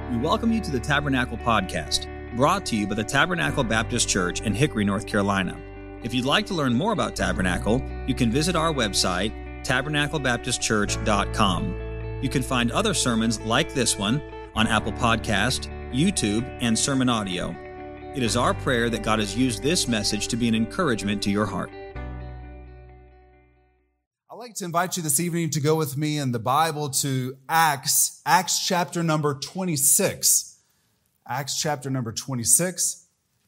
We welcome you to the Tabernacle Podcast, brought to you by the Tabernacle Baptist Church in Hickory, North Carolina. If you'd like to learn more about Tabernacle, you can visit our website, tabernaclebaptistchurch.com. You can find other sermons like this one on Apple Podcast, YouTube, and Sermon Audio. It is our prayer that God has used this message to be an encouragement to your heart. I'd like to invite you this evening to go with me in the Bible to Acts chapter number 26. Acts chapter number 26.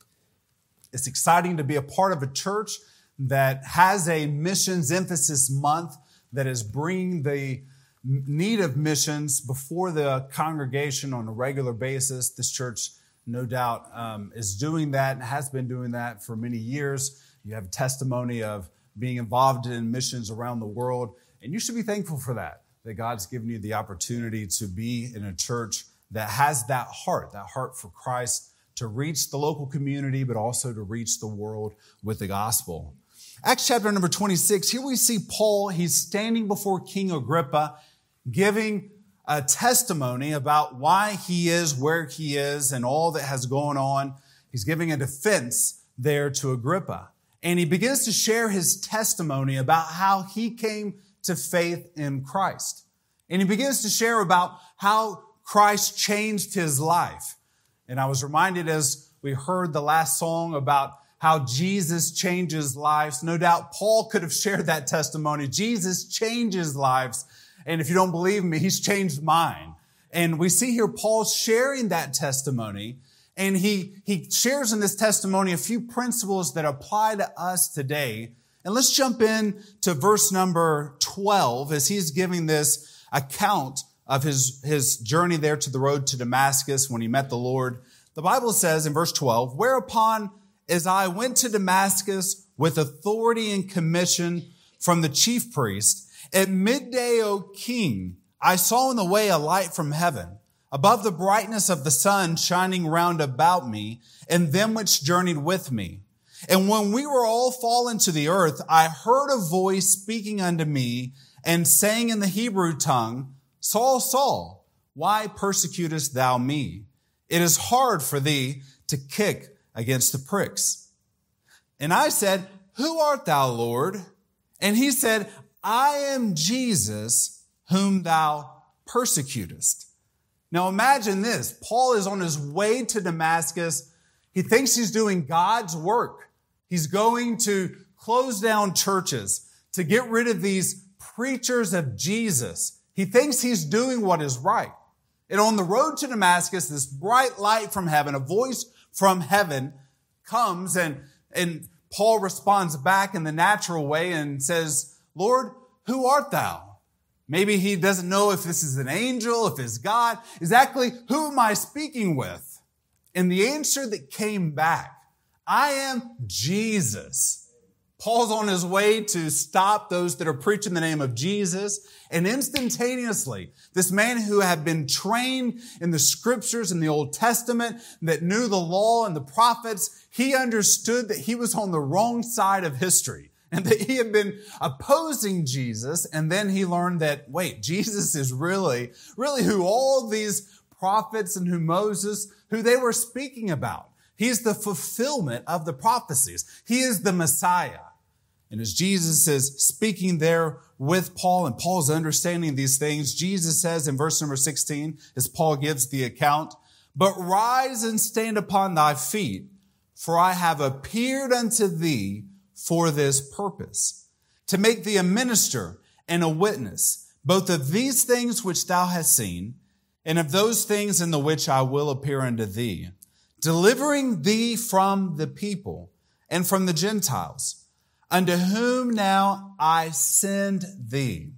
It's exciting to be a part of a church that has a missions emphasis month that is bringing the need of missions before the congregation on a regular basis. This church, no doubt, is doing that and has been doing that for many years. You have a testimony of being involved in missions around the world. And you should be thankful for that God's given you the opportunity to be in a church that has that heart for Christ, to reach the local community, but also to reach the world with the gospel. Acts chapter number 26, here we see Paul. He's standing before King Agrippa, giving a testimony about why he is where he is and all that has gone on. He's giving a defense there to Agrippa. And he begins to share his testimony about how he came to faith in Christ. And he begins to share about how Christ changed his life. And I was reminded as we heard the last song about how Jesus changes lives. No doubt Paul could have shared that testimony. Jesus changes lives. And if you don't believe me, he's changed mine. And we see here Paul sharing that testimony. And he shares in this testimony a few principles that apply to us today. And let's jump in to verse number 12 as he's giving this account of his journey there to the road to Damascus when he met the Lord. The Bible says in verse 12, "Whereupon as I went to Damascus with authority and commission from the chief priest, at midday, O king, I saw in the way a light from heaven, above the brightness of the sun shining round about me and them which journeyed with me. And when we were all fallen to the earth, I heard a voice speaking unto me and saying in the Hebrew tongue, Saul, Saul, why persecutest thou me? It is hard for thee to kick against the pricks. And I said, Who art thou, Lord? And he said, I am Jesus, whom thou persecutest. Now imagine this. Paul is on his way to Damascus. He thinks he's doing God's work. He's going to close down churches to get rid of these preachers of Jesus. He thinks he's doing what is right. And on the road to Damascus, this bright light from heaven, a voice from heaven comes, and Paul responds back in the natural way and says, Lord, who art thou? Maybe he doesn't know if this is an angel, if it's God. Exactly who am I speaking with? And the answer that came back, I am Jesus. Paul's on his way to stop those that are preaching the name of Jesus. And instantaneously, this man who had been trained in the scriptures in the Old Testament, that knew the law and the prophets, he understood that he was on the wrong side of history. And that he had been opposing Jesus. And then he learned that, wait, Jesus is really who all these prophets and who Moses, who they were speaking about. He's the fulfillment of the prophecies. He is the Messiah. And as Jesus is speaking there with Paul, and Paul's understanding these things, Jesus says in verse number 16, as Paul gives the account, But rise and stand upon thy feet, for I have appeared unto thee for this purpose, to make thee a minister and a witness, both of these things which thou hast seen, and of those things in the which I will appear unto thee, delivering thee from the people and from the Gentiles, unto whom now I send thee,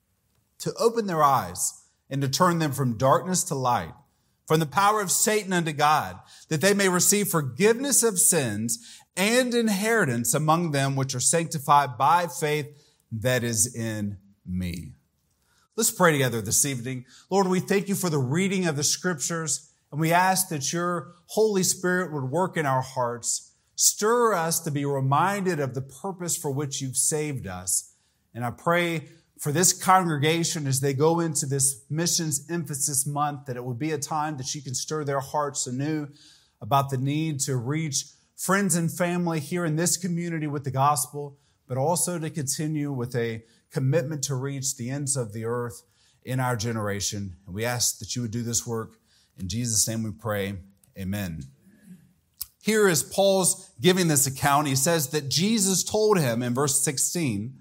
to open their eyes and to turn them from darkness to light, from the power of Satan unto God, that they may receive forgiveness of sins and inheritance among them which are sanctified by faith that is in me. Let's pray together this evening. Lord, we thank you for the reading of the scriptures, and we ask that your Holy Spirit would work in our hearts, stir us to be reminded of the purpose for which you've saved us. And I pray for this congregation as they go into this missions emphasis month, that it would be a time that you can stir their hearts anew about the need to reach friends and family here in this community with the gospel, but also to continue with a commitment to reach the ends of the earth in our generation. And we ask that you would do this work. In Jesus' name we pray, amen. Here is Paul's giving this account. He says that Jesus told him in verse 16,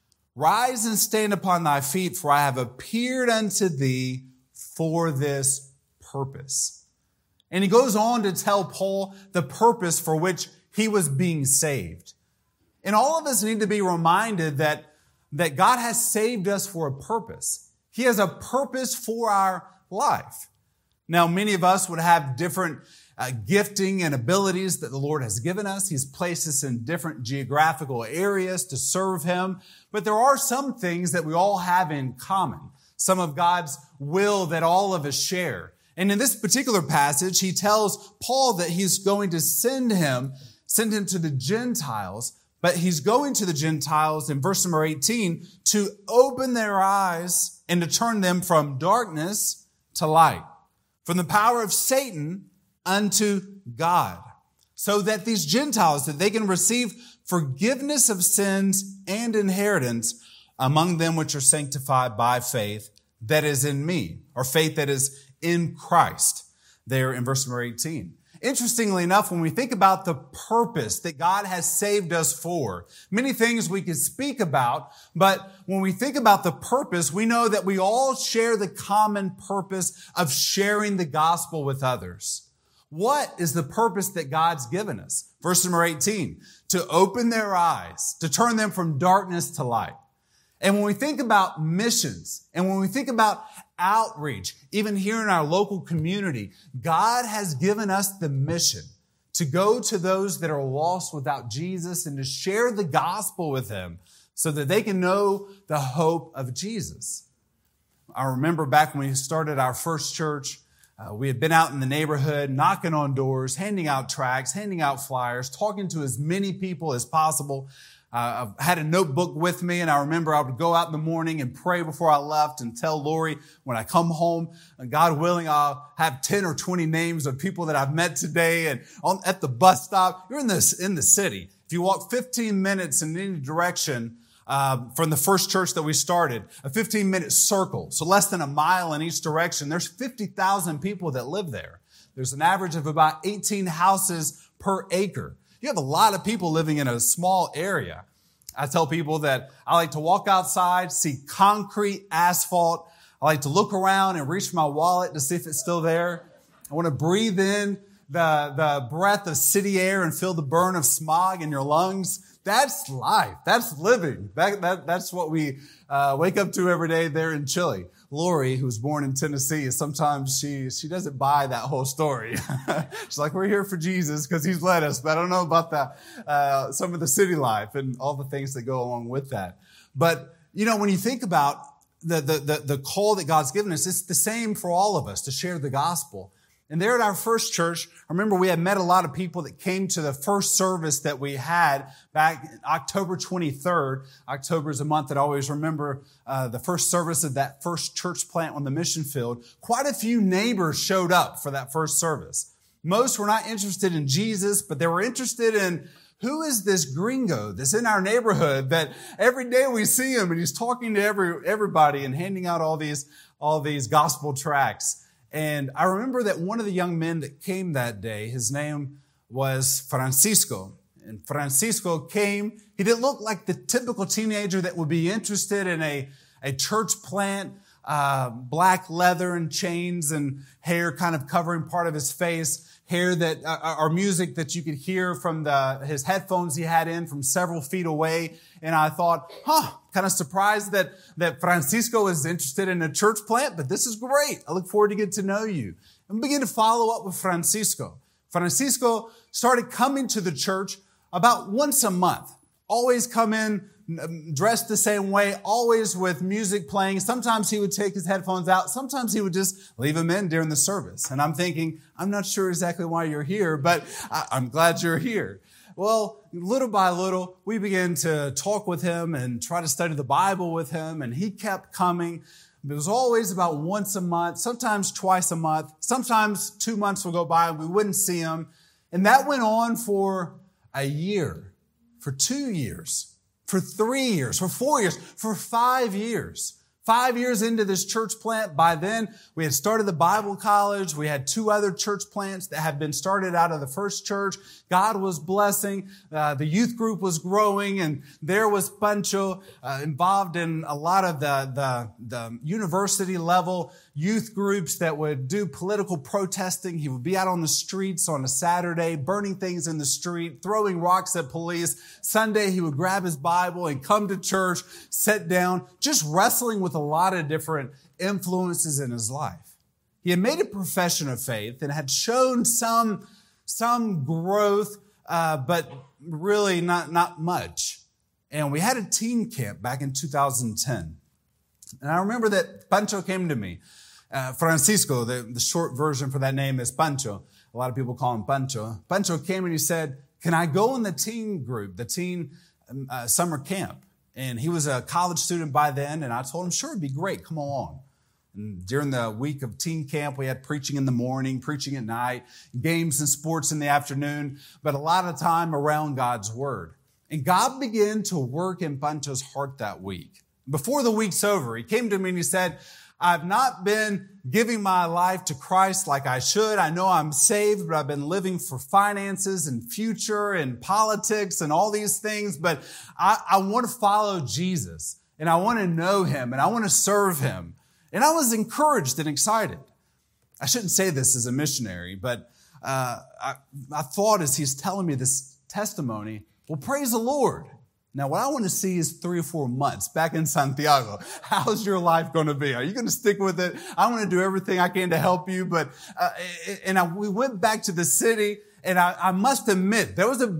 "Rise and stand upon thy feet, for I have appeared unto thee for this purpose." And he goes on to tell Paul the purpose for which he was being saved. And all of us need to be reminded that God has saved us for a purpose. He has a purpose for our life. Now, many of us would have different gifting and abilities that the Lord has given us. He's placed us in different geographical areas to serve Him. But there are some things that we all have in common, some of God's will that all of us share. And in this particular passage, he tells Paul that he's going to send him to the Gentiles, but he's going to the Gentiles in verse number 18 to open their eyes and to turn them from darkness to light, from the power of Satan unto God, so that these Gentiles, that they can receive forgiveness of sins and inheritance among them which are sanctified by faith that is in me, or faith that is in Christ, there in verse number 18. Interestingly enough, when we think about the purpose that God has saved us for, many things we could speak about, but when we think about the purpose, we know that we all share the common purpose of sharing the gospel with others. What is the purpose that God's given us? Verse number 18, to open their eyes, to turn them from darkness to light. And when we think about missions, and when we think about outreach, even here in our local community, God has given us the mission to go to those that are lost without Jesus and to share the gospel with them so that they can know the hope of Jesus. I remember back when we started our first church, we had been out in the neighborhood, knocking on doors, handing out tracts, handing out flyers, talking to as many people as possible. I had a notebook with me, and I remember I would go out in the morning and pray before I left and tell Lori when I come home, God willing, I'll have 10 or 20 names of people that I've met today. And at the bus stop, you're in the city. If you walk 15 minutes in any direction from the first church that we started, a 15-minute circle, so less than a mile in each direction, there's 50,000 people that live there. There's an average of about 18 houses per acre. You have a lot of people living in a small area. I tell people that I like to walk outside, see concrete, asphalt. I like to look around and reach for my wallet to see if it's still there. I want to breathe in the breath of city air and feel the burn of smog in your lungs. That's life. That's living. That's what we wake up to every day there in Chile. Lori, who was born in Tennessee, sometimes she doesn't buy that whole story. She's like, we're here for Jesus because He's led us, but I don't know about some of the city life and all the things that go along with that. But, when you think about the call that God's given us, it's the same for all of us to share the gospel. And there at our first church, I remember we had met a lot of people that came to the first service that we had back October 23rd. October is a month that I always remember the first service of that first church plant on the mission field. Quite a few neighbors showed up for that first service. Most were not interested in Jesus, but they were interested in who is this gringo that's in our neighborhood that every day we see him and he's talking to everybody and handing out all these gospel tracts. And I remember that one of the young men that came that day, his name was Francisco. And Francisco came. He didn't look like the typical teenager that would be interested in a church plant, black leather and chains and hair kind of covering part of his face, hair that, or music that you could hear from his headphones he had in from several feet away. And I thought, kind of surprised that Francisco is interested in a church plant, but this is great. I look forward to get to know you. And begin to follow up with Francisco. Francisco started coming to the church about once a month, always come in dressed the same way, always with music playing. Sometimes he would take his headphones out. Sometimes he would just leave them in during the service. And I'm thinking, I'm not sure exactly why you're here, but I'm glad you're here. Well, little by little, we began to talk with him and try to study the Bible with him, and he kept coming. It was always about once a month, sometimes twice a month. Sometimes 2 months would go by and we wouldn't see him. And that went on for a year, for 2 years, for 3 years, for 4 years, for 5 years. 5 years into this church plant, by then we had started the Bible college. We had 2 other church plants that had been started out of the first church. God was blessing. The youth group was growing, and there was Pancho involved in a lot of the university level youth groups that would do political protesting. He would be out on the streets on a Saturday, burning things in the street, throwing rocks at police. Sunday, he would grab his Bible and come to church, sit down, just wrestling with a lot of different influences in his life. He had made a profession of faith and had shown some growth, but really not much. And we had a teen camp back in 2010. And I remember that Pancho came to me. Francisco, the short version for that name is Pancho. A lot of people call him Pancho. Pancho came and he said, "Can I go in the teen group, the teen summer camp?" And he was a college student by then, and I told him, "Sure, it'd be great. Come along." And during the week of teen camp, we had preaching in the morning, preaching at night, games and sports in the afternoon, but a lot of time around God's Word. And God began to work in Pancho's heart that week. Before the week's over, he came to me and he said, "I've not been giving my life to Christ like I should. I know I'm saved, but I've been living for finances and future and politics and all these things. But I want to follow Jesus, and I want to know him, and I want to serve him." And I was encouraged and excited. I shouldn't say this as a missionary, but I thought as he's telling me this testimony, well, praise the Lord. Now, what I want to see is 3 or 4 months back in Santiago. How's your life going to be? Are you going to stick with it? I want to do everything I can to help you. But we went back to the city, and I must admit, there was a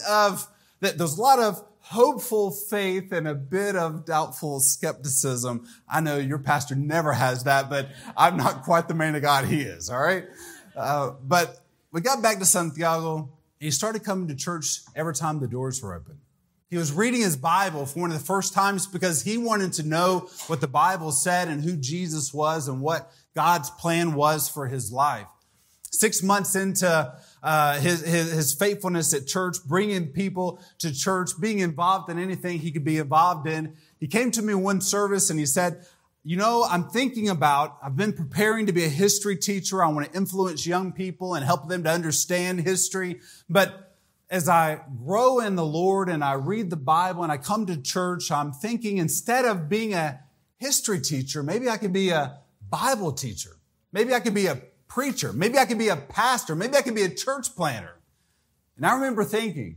lot of hopeful faith and a bit of doubtful skepticism. I know your pastor never has that, but I'm not quite the man of God he is, all right? But we got back to Santiago, and he started coming to church every time the doors were open. He was reading his Bible for one of the first times because he wanted to know what the Bible said and who Jesus was and what God's plan was for his life. 6 months into his faithfulness at church, bringing people to church, being involved in anything he could be involved in, he came to me one service and he said, I've been preparing to be a history teacher. I want to influence young people and help them to understand history. But as I grow in the Lord and I read the Bible and I come to church, I'm thinking instead of being a history teacher, maybe I could be a Bible teacher. Maybe I could be a preacher. Maybe I could be a pastor. Maybe I could be a church planter. And I remember thinking,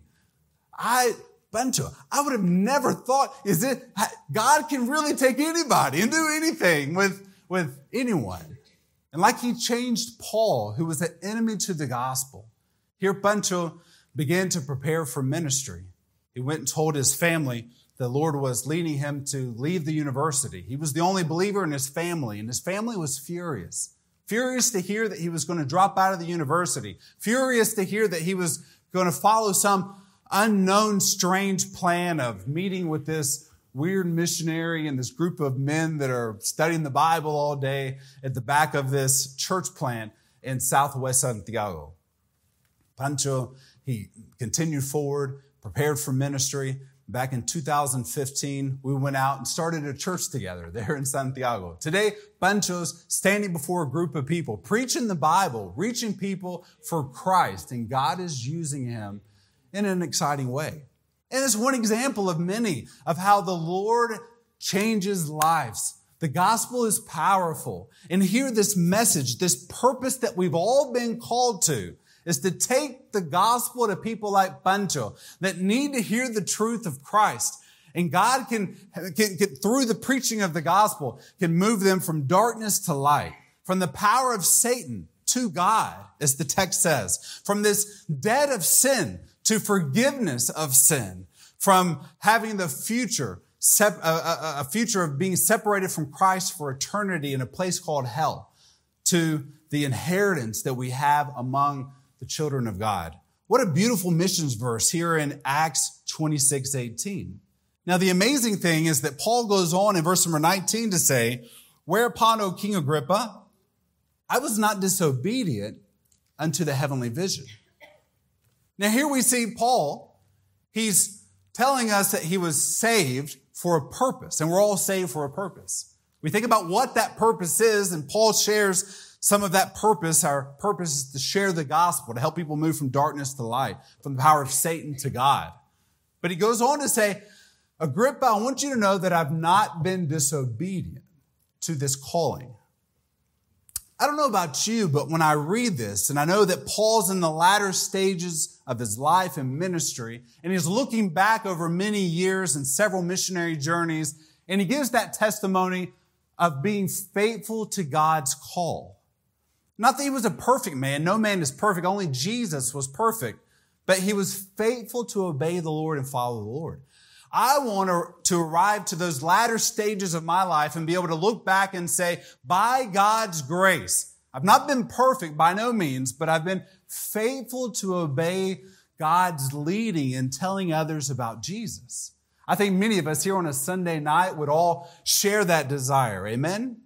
Pancho, I would have never thought, God can really take anybody and do anything with anyone. And like he changed Paul, who was an enemy to the gospel, here Pancho began to prepare for ministry. He went and told his family the Lord was leading him to leave the university. He was the only believer in his family, and his family was furious. Furious to hear that he was going to drop out of the university. Furious to hear that he was going to follow some unknown, strange plan of meeting with this weird missionary and this group of men that are studying the Bible all day at the back of this church plant in Southwest Santiago. Pancho, he continued forward, prepared for ministry. Back in 2015, we went out and started a church together there in Santiago. Today, Pancho's standing before a group of people, preaching the Bible, reaching people for Christ, and God is using him in an exciting way. And it's one example of many of how the Lord changes lives. The gospel is powerful. And hear this message, this purpose that we've all been called to, is to take the gospel to people like Pancho that need to hear the truth of Christ. And God can through the preaching of the gospel, can move them from darkness to light, from the power of Satan to God, as the text says, from this debt of sin to forgiveness of sin, from having the future, a future of being separated from Christ for eternity in a place called hell, to the inheritance that we have among the children of God. What a beautiful missions verse here in Acts 26:18. Now, the amazing thing is that Paul goes on in verse number 19 to say, whereupon, O King Agrippa, I was not disobedient unto the heavenly vision. Now, here we see Paul. He's telling us that he was saved for a purpose, and we're all saved for a purpose. We think about what that purpose is, and Paul shares some of that purpose. Our purpose is to share the gospel, to help people move from darkness to light, from the power of Satan to God. But he goes on to say, Agrippa, I want you to know that I've not been disobedient to this calling. I don't know about you, but when I read this, and I know that Paul's in the latter stages of his life and ministry, and he's looking back over many years and several missionary journeys, and he gives that testimony of being faithful to God's call. Not that he was a perfect man. No man is perfect. Only Jesus was perfect. But he was faithful to obey the Lord and follow the Lord. I want to arrive to those latter stages of my life and be able to look back and say, by God's grace, I've not been perfect by no means, but I've been faithful to obey God's leading and telling others about Jesus. I think many of us here on a Sunday night would all share that desire. Amen?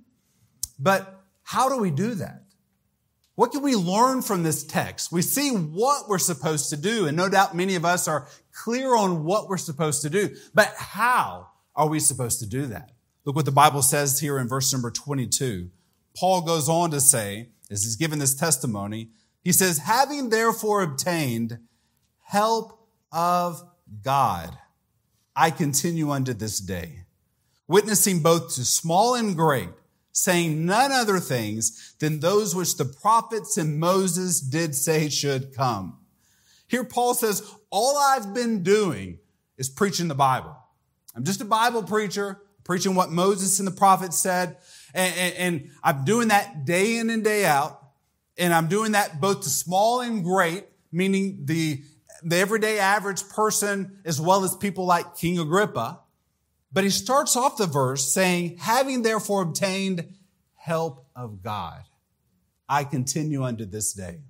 But how do we do that? What can we learn from this text? We see what we're supposed to do, and no doubt many of us are clear on what we're supposed to do. But how are we supposed to do that? Look what the Bible says here in verse number 22. Paul goes on to say, as he's given this testimony, he says, having therefore obtained help of God, I continue unto this day, witnessing both to small and great, saying none other things than those which the prophets and Moses did say should come. Here Paul says, all I've been doing is preaching the Bible. I'm just a Bible preacher, preaching what Moses and the prophets said, and I'm doing that day in and day out, and I'm doing that both to small and great, meaning the everyday average person as well as people like King Agrippa. But he starts off the verse saying, having therefore obtained help of God, I continue unto this day.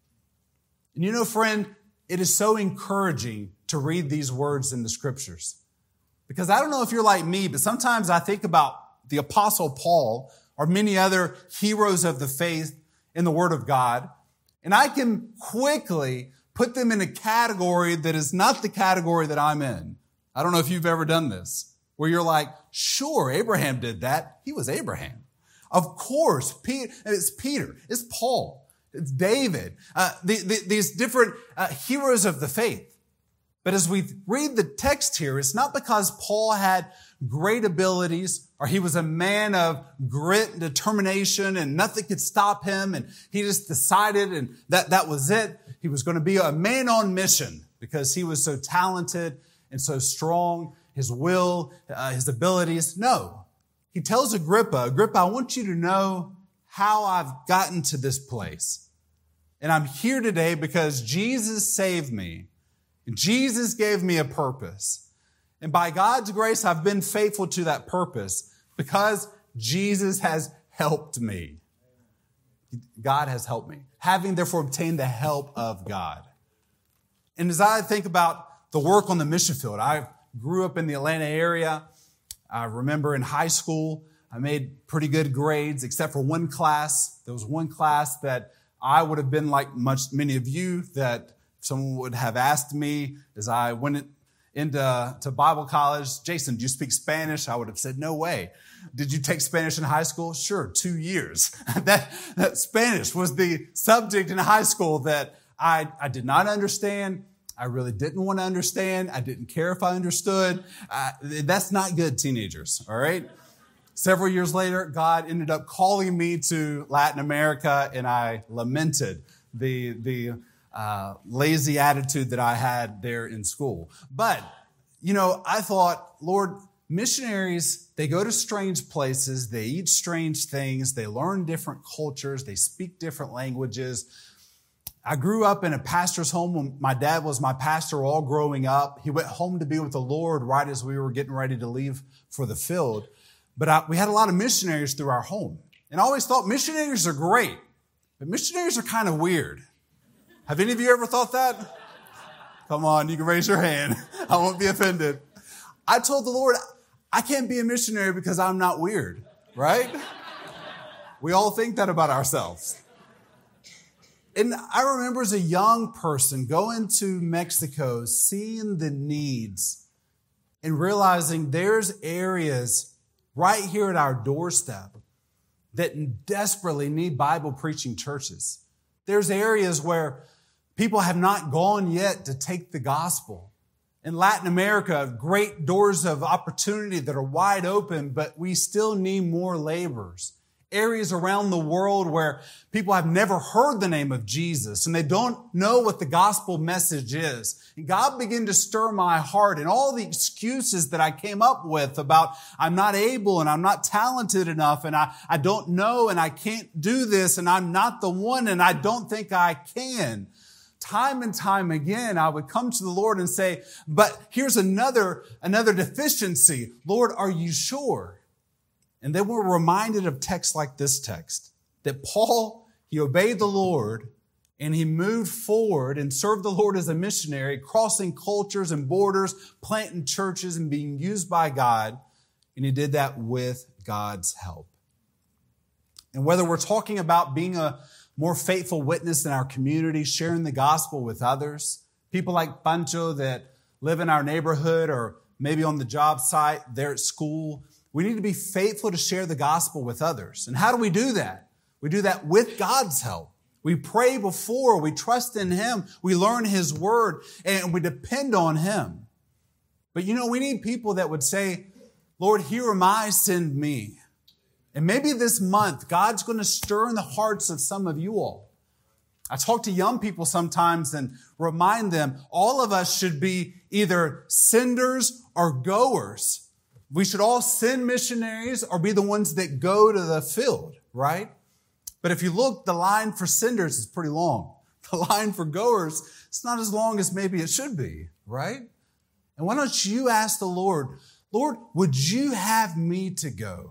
And you know, friend, it is so encouraging to read these words in the scriptures. Because I don't know if you're like me, but sometimes I think about the Apostle Paul or many other heroes of the faith in the Word of God, and I can quickly put them in a category that is not the category that I'm in. I don't know if you've ever done this, where you're like, sure, Abraham did that. He was Abraham. Of course, it's Peter, it's Paul, it's David, these different heroes of the faith. But as we read the text here, it's not because Paul had great abilities or he was a man of grit and determination and nothing could stop him and he just decided and that was it. He was going to be a man on mission because he was so talented and so strong, his will, his abilities. No. He tells Agrippa, I want you to know how I've gotten to this place. And I'm here today because Jesus saved me. And Jesus gave me a purpose. And by God's grace, I've been faithful to that purpose because Jesus has helped me. God has helped me, having therefore obtained the help of God. And as I think about the work on the mission field, I grew up in the Atlanta area. I remember in high school, I made pretty good grades, except for one class. There was one class that I would have been like many of you, that someone would have asked me as I went into Bible college, Jason, do you speak Spanish? I would have said, no way. Did you take Spanish in high school? Sure, 2 years. That Spanish was the subject in high school that I did not understand. I really didn't want to understand. I didn't care if I understood. That's not good, teenagers, all right? Several years later, God ended up calling me to Latin America, and I lamented the lazy attitude that I had there in school. But, I thought, Lord, missionaries, they go to strange places, they eat strange things, they learn different cultures, they speak different languages. I grew up in a pastor's home when my dad was my pastor all growing up. He went home to be with the Lord right as we were getting ready to leave for the field. But we had a lot of missionaries through our home. And I always thought missionaries are great, but missionaries are kind of weird. Have any of you ever thought that? Come on, you can raise your hand. I won't be offended. I told the Lord, I can't be a missionary because I'm not weird, right? We all think that about ourselves. And I remember as a young person going to Mexico, seeing the needs and realizing there's areas right here at our doorstep that desperately need Bible preaching churches. There's areas where people have not gone yet to take the gospel. In Latin America, great doors of opportunity that are wide open, but we still need more laborers. Areas around the world where people have never heard the name of Jesus and they don't know what the gospel message is. And God began to stir my heart, and all the excuses that I came up with about I'm not able and I'm not talented enough and I don't know and I can't do this and I'm not the one and I don't think I can. Time and time again, I would come to the Lord and say, but here's another deficiency. Lord, are you sure? And then we're reminded of texts like this text, that Paul, he obeyed the Lord and he moved forward and served the Lord as a missionary, crossing cultures and borders, planting churches and being used by God. And he did that with God's help. And whether we're talking about being a more faithful witness in our community, sharing the gospel with others, people like Pancho that live in our neighborhood or maybe on the job site, there at school, we need to be faithful to share the gospel with others. And how do we do that? We do that with God's help. We pray before, we trust in Him, we learn His word, and we depend on Him. But we need people that would say, Lord, here am I, send me. And maybe this month, God's going to stir in the hearts of some of you all. I talk to young people sometimes and remind them, all of us should be either senders or goers. We should all send missionaries or be the ones that go to the field, right? But if you look, the line for senders is pretty long. The line for goers, it's not as long as maybe it should be, right? And why don't you ask the Lord, Lord, would you have me to go?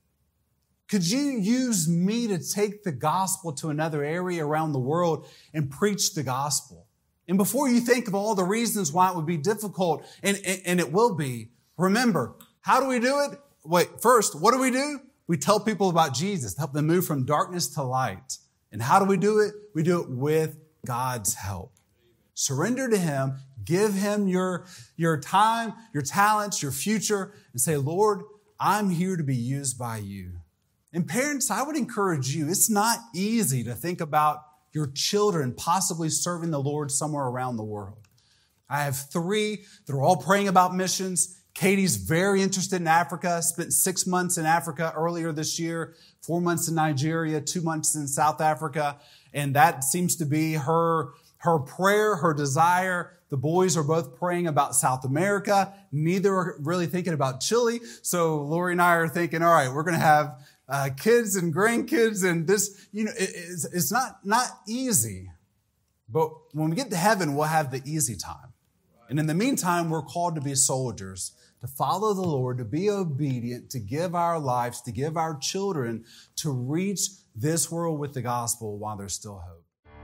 Could you use me to take the gospel to another area around the world and preach the gospel? And before you think of all the reasons why it would be difficult, and it will be, remember, how do we do it? First, what do? We tell people about Jesus, help them move from darkness to light. And how do we do it? We do it with God's help. Surrender to Him, give Him your time, your talents, your future, and say, Lord, I'm here to be used by you. And parents, I would encourage you, it's not easy to think about your children possibly serving the Lord somewhere around the world. I have 3 that are all praying about missions. Katie's very interested in Africa, spent 6 months in Africa earlier this year, 4 months in Nigeria, 2 months in South Africa. And that seems to be her prayer, her desire. The boys are both praying about South America. Neither are really thinking about Chile. So Lori and I are thinking, all right, we're going to have kids and grandkids. And this, it's not easy. But when we get to heaven, we'll have the easy time. And in the meantime, we're called to be soldiers, to follow the Lord, to be obedient, to give our lives, to give our children, to reach this world with the gospel while there's still hope.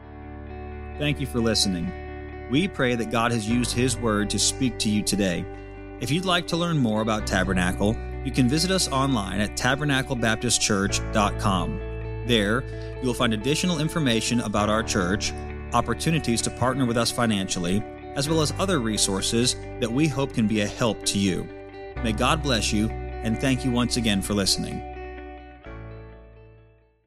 Thank you for listening. We pray that God has used His word to speak to you today. If you'd like to learn more about Tabernacle, you can visit us online at tabernaclebaptistchurch.com. There, you'll find additional information about our church, opportunities to partner with us financially, as well as other resources that we hope can be a help to you. May God bless you, and thank you once again for listening.